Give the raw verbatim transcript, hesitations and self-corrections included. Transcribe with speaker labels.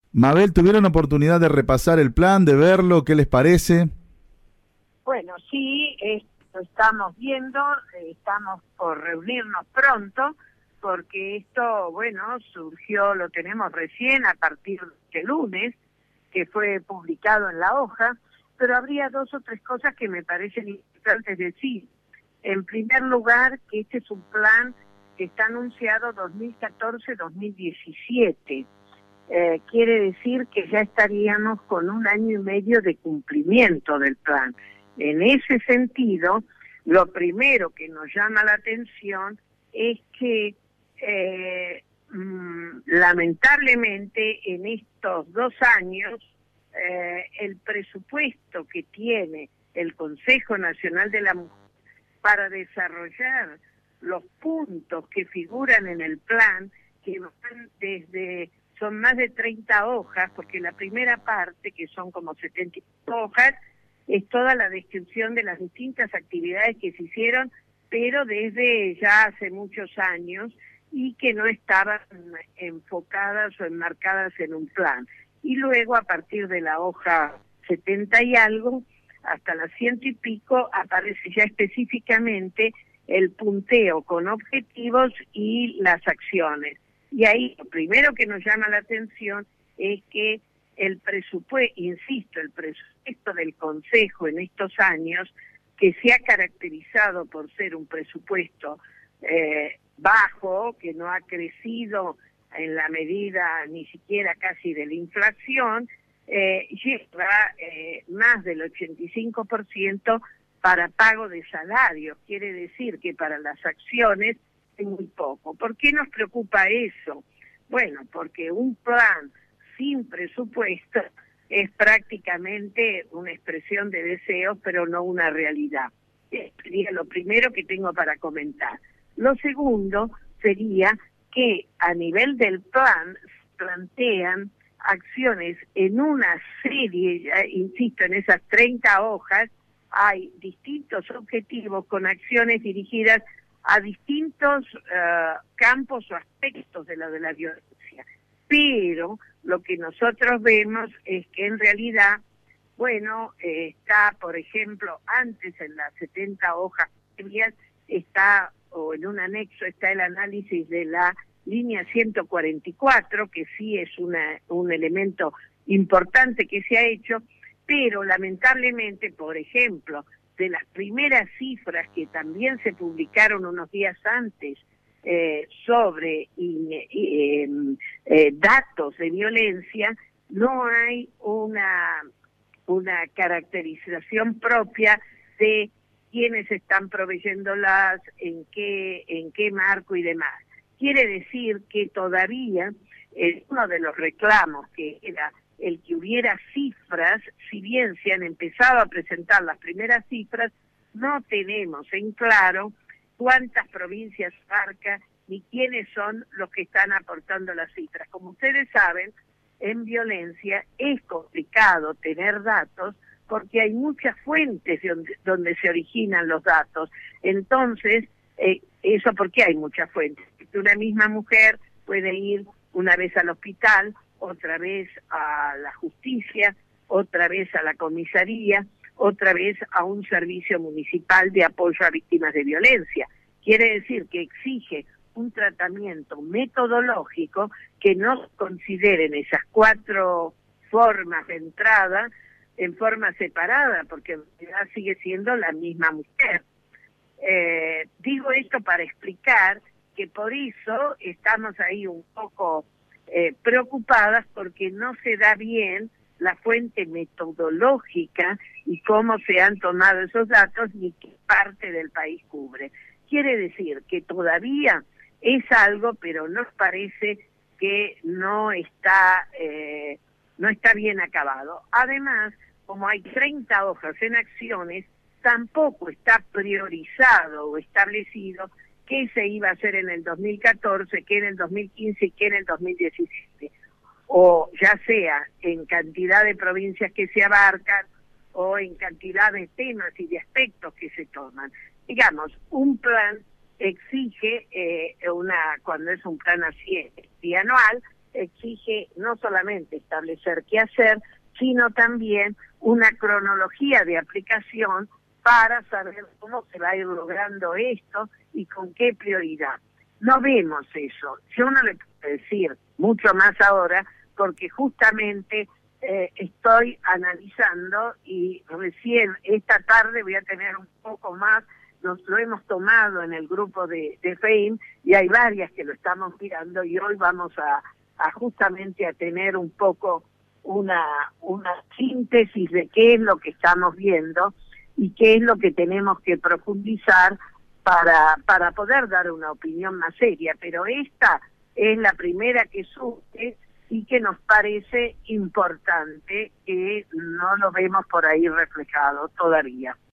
Speaker 1: Mabel, ¿tuvieron oportunidad de repasar el plan, de verlo? ¿Qué les parece?
Speaker 2: Bueno, sí, eh, lo estamos viendo, eh, estamos por reunirnos pronto, porque esto, bueno, surgió, lo tenemos recién a partir de lunes, que fue publicado en la hoja, pero habría dos o tres cosas que me parecen importantes decir. En primer lugar, que este es un plan que está anunciado dos mil catorce a dos mil diecisiete. Eh, quiere decir que ya estaríamos con un año y medio de cumplimiento del plan. En ese sentido, lo primero que nos llama la atención es que eh, mmm, lamentablemente en estos dos años eh, el presupuesto que tiene el Consejo Nacional de la Mujer para desarrollar los puntos que figuran en el plan, que van desde, son más de treinta hojas, porque la primera parte, que son como setenta hojas, es toda la descripción de las distintas actividades que se hicieron, pero desde ya hace muchos años, y que no estaban enfocadas o enmarcadas en un plan. Y luego, a partir de la hoja setenta y algo, hasta las ciento y pico, aparece ya específicamente el punteo con objetivos y las acciones. Y ahí lo primero que nos llama la atención es que el presupuesto, insisto, el presupuesto del Consejo en estos años, que se ha caracterizado por ser un presupuesto eh, bajo, que no ha crecido en la medida ni siquiera casi de la inflación, eh, lleva eh, más del ochenta y cinco por ciento para pago de salarios. Quiere decir que para las acciones es muy poco. ¿Por qué nos preocupa eso? Bueno, porque un plan sin presupuesto es prácticamente una expresión de deseos, pero no una realidad. Sería lo primero que tengo para comentar. Lo segundo sería que a nivel del plan se plantean acciones en una serie, ya insisto, en esas treinta hojas, hay distintos objetivos con acciones dirigidas a distintos uh, campos o aspectos de la de la violencia. Pero lo que nosotros vemos es que en realidad, bueno, eh, está, por ejemplo, antes en las setenta hojas previas, está, o en un anexo, está el análisis de la línea ciento cuarenta y cuatro, que sí es una, un elemento importante que se ha hecho, pero lamentablemente, por ejemplo, de las primeras cifras que también se publicaron unos días antes eh, sobre y, y, eh, eh, datos de violencia, no hay una, una caracterización propia de quiénes están proveyéndolas, en qué, en qué marco y demás. Quiere decir que todavía eh, uno de los reclamos, que era el que hubiera cifras, si bien se han empezado a presentar las primeras cifras, no tenemos en claro cuántas provincias abarca ni quiénes son los que están aportando las cifras. Como ustedes saben, en violencia es complicado tener datos porque hay muchas fuentes donde, donde se originan los datos. Entonces, eh, eso porque hay muchas fuentes. Una misma mujer puede ir una vez al hospital, otra vez a la justicia, otra vez a la comisaría, otra vez a un servicio municipal de apoyo a víctimas de violencia. Quiere decir que exige un tratamiento metodológico que no consideren esas cuatro formas de entrada en forma separada, porque en realidad sigue siendo la misma mujer. Eh, digo esto para explicar que por eso estamos ahí un poco eh, preocupadas, porque no se da bien la fuente metodológica y cómo se han tomado esos datos ni qué parte del país cubre. Quiere decir que todavía es algo, pero nos parece que no está, eh, no está bien acabado. Además, como hay treinta hojas en acciones, tampoco está priorizado o establecido qué se iba a hacer en el dos mil catorce, qué en el dos mil quince y qué en el dos mil diecisiete. O ya sea en cantidad de provincias que se abarcan o en cantidad de temas y de aspectos que se toman. Digamos, un plan exige, eh, una cuando es un plan así bianual, exige no solamente establecer qué hacer, sino también una cronología de aplicación para saber cómo se va a ir logrando esto y con qué prioridad. No vemos eso. Yo no le puedo decir mucho más ahora porque justamente eh, estoy analizando y recién esta tarde voy a tener un poco más, nos lo hemos tomado en el grupo de, de FEIM y hay varias que lo estamos mirando y hoy vamos a, a justamente a tener un poco una, una síntesis de qué es lo que estamos viendo y qué es lo que tenemos que profundizar para, para poder dar una opinión más seria, pero esta es la primera que surge y que nos parece importante, que no lo vemos por ahí reflejado todavía.